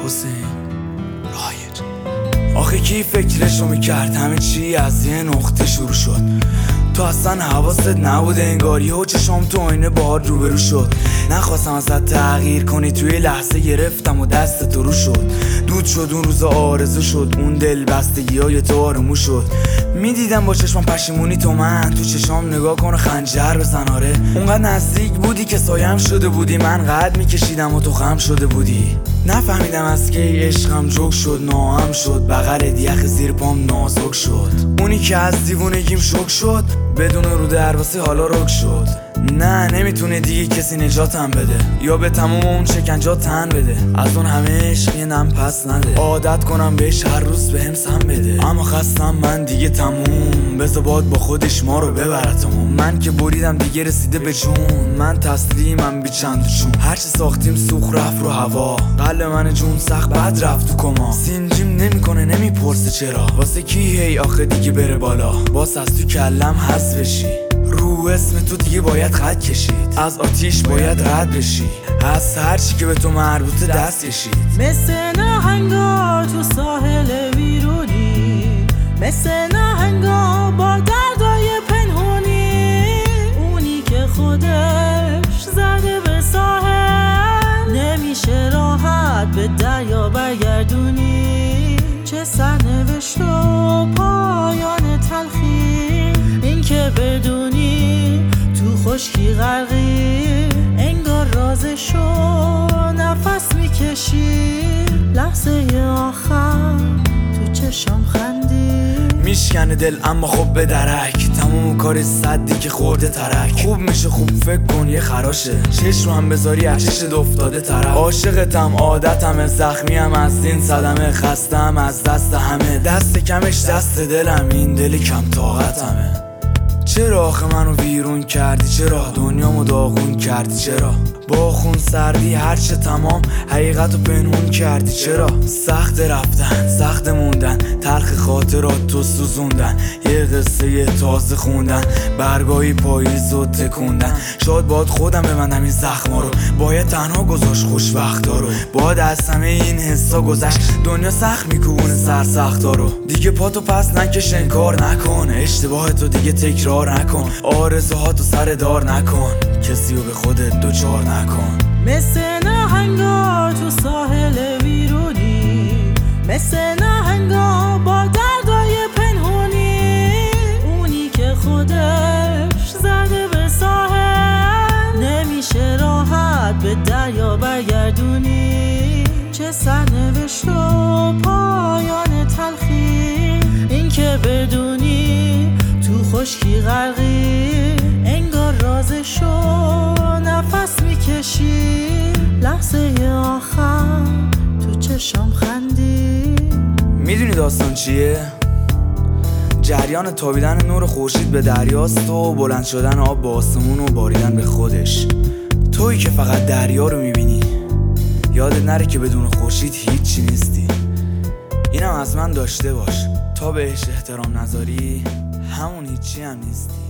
حسین رایج. آخه کی فکرشو میکرد همه چی از یه نقطه شروع شد؟ تو اصلا حواست نبوده انگاری و چشام تو آینه باهات روبرو شد. نخواستم ازت تغییر کنی توی لحظه گرفتم و دست تو رو شد. دود شد اون روز آرزو شد، اون دل بستگی های تو آرومو شد. میدیدم با چشمم پشیمونی تو من تو چشام نگاه کن و خنجر بزن. آره اونقدر نزدیک بودی که سایم شده بودی، من قد میکشیدم و تو خم شده بودی. نفهمیدم از کی عشقم جوک شد، ناهم شد، بغل یخ زیر پام نازک شد. اونی که از دیوونگیم شوک شد، بدون رو درباسه حالا رک شد. نه نمیتونه دیگه کسی نجاتم بده یا به تموم اون شکنجا تن بده. از اون همه عشق یه نم پس نده، عادت کنم بهش هر روز بهم سم بده. اما خستم من دیگه تموم، بذار باد با خودش ما رو ببرتمون. من که بریدم دیگه رسیده به جون، من تسلیمم بی چند و چون. هرچی ساختیم سوخ رفت رو هوا، قلب من جون سخت بد رفت تو کما. سینجیم نمیکنه نمیپرسه چرا، واسه کی هی آخه دیگه بره بالا. باس از تو کلم حذف بشی، رو اسم تو دیگه باید خط کشید. از آتیش باید رد بشی، از هرچی که به تو مربوطه دست کشید. مثل نهنگا تو ساحل ویرونی، مثل نهنگا با دردای پنهونی. اونی که خودش زده به ساحل، نمیشه راحت به دریا برگردونی. چه سرنوشت و پایان تلخی، این که بدونی تو خشکی غرقی. انگار رازشو نفس میکشی، لحظه آخر تو چشم خندی. میشکنه دل اما خب به درک، تموم کار صدی که خورده ترک. خوب میشه خوب فکر کن یه خراشه، چشم رو هم بذاری از چشت افتاده طرف. عاشقتم عادتمه، زخمیم از این صدمه، خستم از دست همه. دست کمش دست دلم، این دل کم طاقتمه. چرا آخه منو ویرون کردی؟ چرا دنیامو داغون کردی؟ چرا با خون سردی هرچه تمام حقیقتو پنهون کردی؟ چرا سخت رفتن سخت موندن، تلخ خاطرات تو سوزوندن. یه قصه تازه خوندن، برگاهی پاییزو تکوندن. شاید باید خودم ببندم این زخما رو، باید تنها گذاشت خوشبختا رو. باید از همه این حسا گذشت، دنیا سخت میکوبونه سرسختا رو. دیگه پاتو پس نکش انکار نکن، اشتباهتو دیگه تکرار نکن. آرزوهاتو سر دار نکن، کسی رو به خودت دوچار نکن. مثل نهنگا تو ساحل ویرونی، مثل نهنگا با دردای پنهونی. اونی که خودش زده به ساحل، نمیشه راحت به دریا برگردونی. چه سرنوشت و پایان تلخی، این که بدونی تو خشکی غرقی. انگار رازشو نفس میکشی، لحظه آخر تو چشم خندی. میدونی داستان چیه؟ جریان تابیدن نور خورشید به دریاست و بلند شدن آب به آسمون و باریدن به خودش. تویی که فقط دریا رو میبینی، یادت نره که بدون خورشید هیچی نیستی. اینم از من داشته باش، تا بهش احترام نذاری همون هیچی هم نیستی.